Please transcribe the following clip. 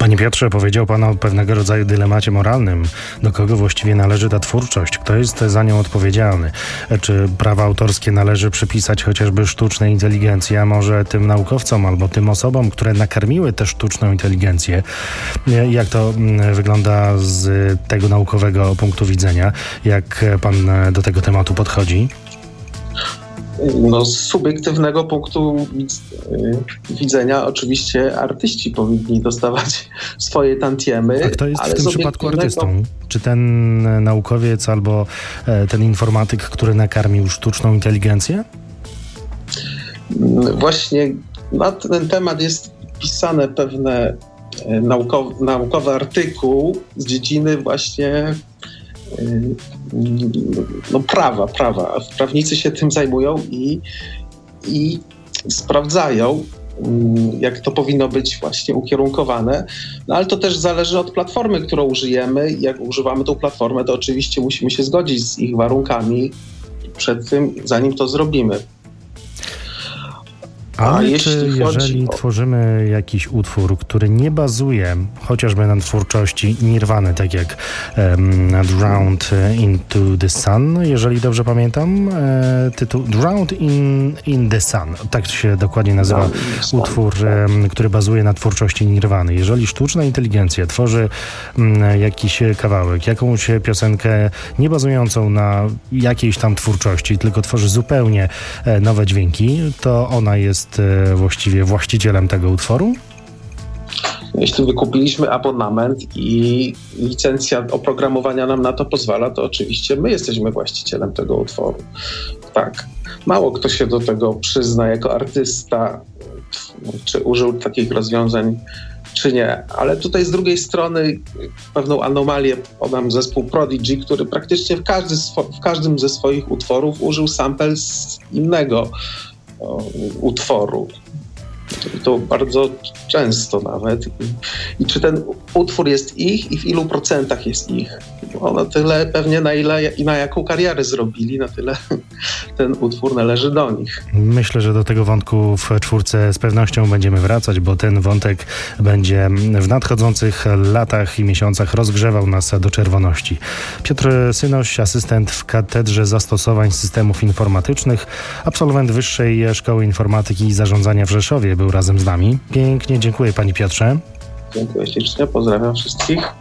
Panie Piotrze, powiedział pan o pewnego rodzaju dylemacie moralnym. Do kogo właściwie należy ta twórczość? Kto jest za nią odpowiedzialny? Czy prawa autorskie należy przypisać chociażby sztucznej inteligencji, a może tym naukowcom albo tym osobom, które nakarmiły tę sztuczną inteligencję? Jak to wygląda z tego naukowego punktu widzenia? Jak pan do tego tematu podchodzi? No, z subiektywnego punktu widzenia oczywiście artyści powinni dostawać swoje tantiemy. A kto jest w tym przypadku artystą? Czy ten naukowiec albo ten informatyk, który nakarmił sztuczną inteligencję? Właśnie na ten temat jest pisane pewne naukowy artykuł z dziedziny właśnie prawa. Prawnicy się tym zajmują i sprawdzają, jak to powinno być właśnie ukierunkowane. No ale to też zależy od platformy, którą użyjemy. Jak używamy tą platformę, to oczywiście musimy się zgodzić z ich warunkami przed tym, zanim to zrobimy. Ale jeżeli tworzymy jakiś utwór, który nie bazuje chociażby na twórczości Nirwany, tak jak Drowned into the Sun, jeżeli dobrze pamiętam, tytuł Drowned in the Sun, tak się dokładnie nazywa utwór, który bazuje na twórczości Nirwany. Jeżeli sztuczna inteligencja tworzy jakiś kawałek, jakąś piosenkę nie bazującą na jakiejś tam twórczości, tylko tworzy zupełnie nowe dźwięki, to ona jest właściwie właścicielem tego utworu? Jeśli wykupiliśmy abonament i licencja oprogramowania nam na to pozwala, to oczywiście my jesteśmy właścicielem tego utworu. Tak. Mało kto się do tego przyzna jako artysta, czy użył takich rozwiązań, czy nie. Ale tutaj z drugiej strony pewną anomalię podam zespół Prodigy, który praktycznie w każdym ze swoich utworów użył sample z innego utworu. I to bardzo często nawet. I czy ten utwór jest ich i w ilu procentach jest ich? Bo na tyle pewnie na ile i na jaką karierę zrobili, na tyle ten utwór należy do nich. Myślę, że do tego wątku w czwórce z pewnością będziemy wracać, bo ten wątek będzie w nadchodzących latach i miesiącach rozgrzewał nas do czerwoności. Piotr Synoś, asystent w Katedrze Zastosowań Systemów Informatycznych, absolwent Wyższej Szkoły Informatyki i Zarządzania w Rzeszowie, był razem z nami. Pięknie dziękuję, panie Piotrze. Dziękuję ślicznie, pozdrawiam wszystkich.